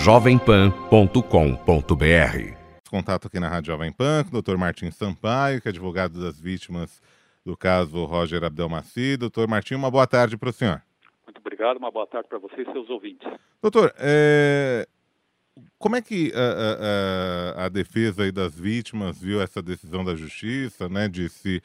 jovempan.com.br. Contato aqui na Rádio Jovem Pan com o Dr. Martim Sampaio, que é advogado das vítimas do caso Roger Abdelmaci. Doutor Martim, uma boa tarde para o senhor. Muito obrigado, uma boa tarde para você e seus ouvintes. Doutor, como é que a defesa aí das vítimas viu essa decisão da Justiça, né, de se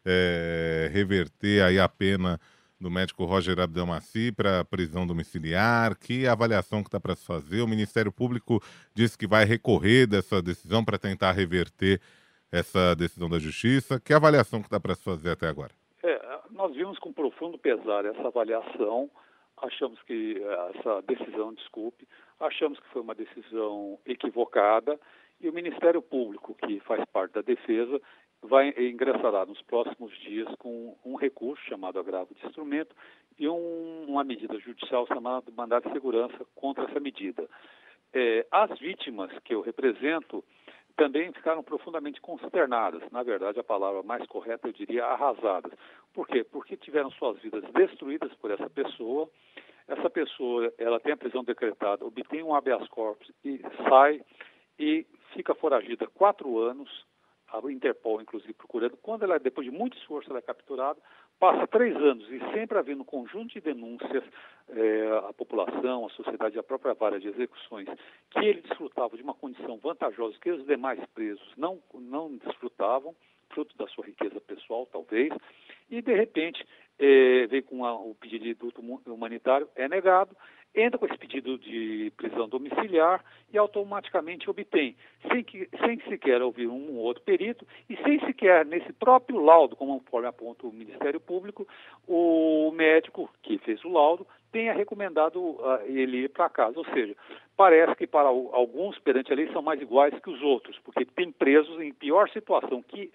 reverter aí a pena do médico Roger Abdelmaci para prisão domiciliar? Que avaliação que está para se fazer? O Ministério Público disse que vai recorrer dessa decisão para tentar reverter essa decisão da Justiça. Que avaliação que está para se fazer até agora? Nós vimos com profundo pesar essa avaliação, achamos que essa decisão, achamos que foi uma decisão equivocada e o Ministério Público, que faz parte da defesa, ingressará nos próximos dias com um recurso chamado agravo de instrumento e uma medida judicial chamada mandado de segurança contra essa medida. As vítimas que eu represento também ficaram profundamente consternadas. Na verdade, a palavra mais correta eu diria arrasadas. Por quê? Porque tiveram suas vidas destruídas por essa pessoa. Essa pessoa, ela tem a prisão decretada, obtém um habeas corpus e sai e fica foragida 4 anos, a Interpol, inclusive, procurando. Quando ela, depois de muito esforço, ela é capturada, passa 3 anos e sempre havendo um conjunto de denúncias, a população, a sociedade, a própria vara de execuções, que ele desfrutava de uma condição vantajosa que os demais presos não desfrutavam, fruto da sua riqueza pessoal, talvez, e, de repente, veio com o pedido de indulto humanitário, é negado, entra com esse pedido de prisão domiciliar e automaticamente obtém, sem sequer ouvir um ou outro perito e sem sequer, nesse próprio laudo, conforme aponta o Ministério Público, o médico que fez o laudo tenha recomendado ele ir para casa. Ou seja, parece que para alguns, perante a lei, são mais iguais que os outros, porque tem presos em pior situação que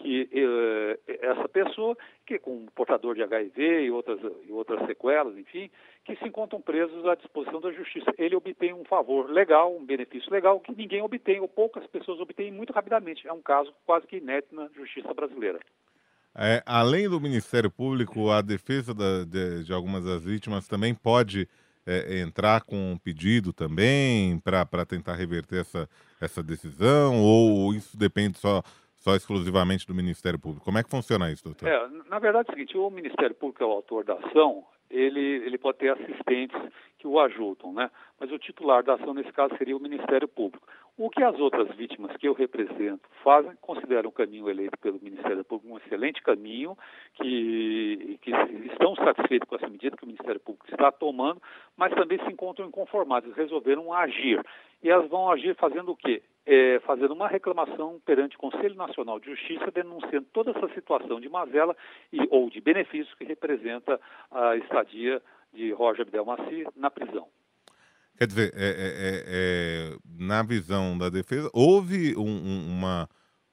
essa pessoa, que com portador de HIV e outras sequelas, enfim, que se encontram presos à disposição da Justiça. Ele obtém um favor legal, um benefício legal, que ninguém obtém, ou poucas pessoas obtêm muito rapidamente. É um caso quase que inédito na Justiça brasileira. Além do Ministério Público, a defesa de algumas das vítimas também pode entrar com um pedido também para tentar reverter essa decisão, ou isso depende só exclusivamente do Ministério Público? Como é que funciona isso, doutor? Na verdade é o seguinte, o Ministério Público é o autor da ação, ele pode ter assistentes que o ajudam, né? Mas o titular da ação, nesse caso, seria o Ministério Público. O que as outras vítimas que eu represento fazem, consideram o caminho eleito pelo Ministério Público um excelente caminho, que estão satisfeitos com essa medida que o Ministério Público está tomando, mas também se encontram inconformadas, resolveram agir. E elas vão agir fazendo o quê? Fazendo uma reclamação perante o Conselho Nacional de Justiça, denunciando toda essa situação de mazela ou de benefício que representa a estadia de Roger Abdelmaci na prisão. Quer dizer, na visão da defesa, houve uma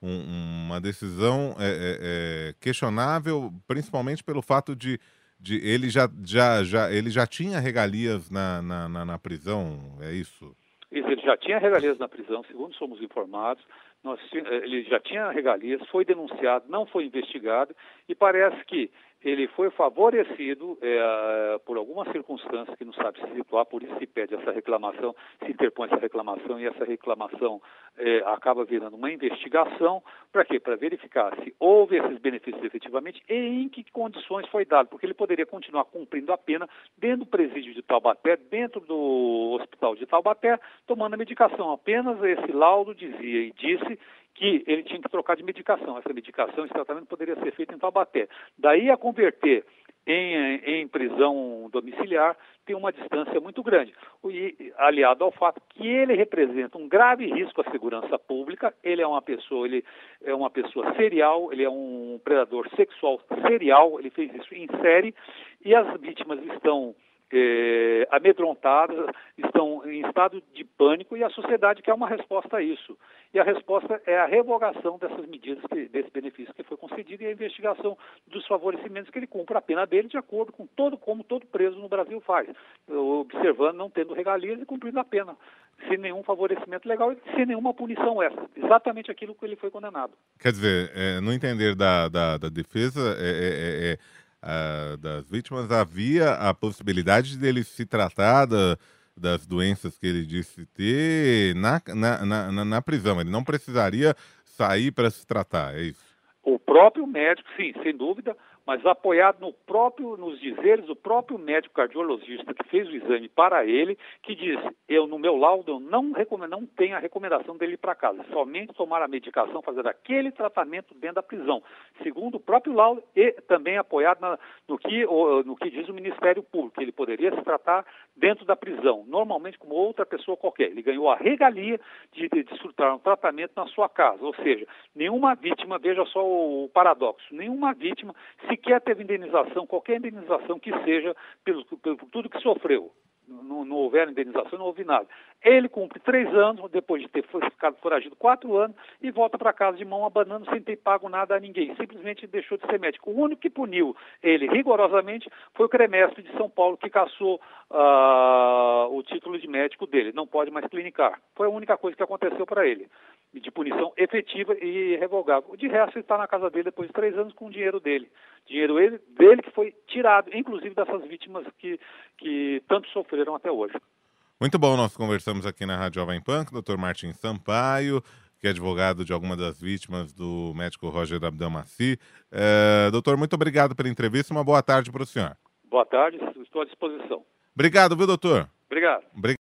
decisão questionável, principalmente pelo fato de ele já tinha regalias na prisão, é isso? Isso, ele já tinha regalias na prisão, segundo somos informados. Ele já tinha regalias, foi denunciado, não foi investigado e parece que ele foi favorecido por algumas circunstâncias que não sabe se situar, por isso se pede essa reclamação, se interpõe essa reclamação e essa reclamação acaba virando uma investigação. Para quê? Para verificar se houve esses benefícios efetivamente e em que condições foi dado, porque ele poderia continuar cumprindo a pena dentro do presídio de Taubaté, dentro do hospital de Taubaté, tomando a medicação. Apenas esse laudo dizia e disse que ele tinha que trocar de medicação. Essa medicação, esse tratamento poderia ser feito em Taubaté. Daí a converter em prisão domiciliar tem uma distância muito grande. E, aliado ao fato que ele representa um grave risco à segurança pública, ele é uma pessoa serial, ele é um predador sexual serial, ele fez isso em série, e as vítimas estão amedrontadas, estão em estado de pânico e a sociedade quer uma resposta a isso. E a resposta é a revogação dessas medidas, desse benefício que foi concedido e a investigação dos favorecimentos que ele cumpra a pena dele de acordo com como todo preso no Brasil faz, observando, não tendo regalias e cumprindo a pena, sem nenhum favorecimento legal e sem nenhuma punição extra. Exatamente aquilo que ele foi condenado. Quer dizer, no entender da defesa, das vítimas, havia a possibilidade dele se tratar das doenças que ele disse ter na prisão. Ele não precisaria sair para se tratar, é isso? O próprio médico, sim, sem dúvida, mas apoiado nos dizeres do próprio médico cardiologista que fez o exame para ele, que disse, no meu laudo, eu não tenho a recomendação dele ir para casa, somente tomar a medicação, fazer aquele tratamento dentro da prisão, segundo o próprio laudo e também apoiado no que diz o Ministério Público, que ele poderia se tratar dentro da prisão, normalmente como outra pessoa qualquer. Ele ganhou a regalia de desfrutar um tratamento na sua casa, ou seja, nenhuma vítima, veja só o paradoxo, nenhuma vítima sequer teve indenização, qualquer indenização que seja, por tudo que sofreu. Não houver indenização, não houve nada. Ele cumpre 3 anos, depois de ter ficado foragido 4 anos, e volta para casa de mão abanando, sem ter pago nada a ninguém. Simplesmente deixou de ser médico. O único que puniu ele rigorosamente foi o CREMESP de São Paulo, que cassou o título de médico dele. Não pode mais clinicar. Foi a única coisa que aconteceu para ele, de punição efetiva e revogável. De resto, ele está na casa dele depois de 3 anos com o dinheiro dele. Dinheiro dele que foi tirado, inclusive dessas vítimas que tanto sofreram até hoje. Muito bom, nós conversamos aqui na Rádio Jovem Pan com o Dr. Martim Sampaio, que é advogado de alguma das vítimas do médico Roger Abdelmaci. Doutor, muito obrigado pela entrevista, uma boa tarde para o senhor. Boa tarde, estou à disposição. Obrigado, viu, doutor? Obrigado.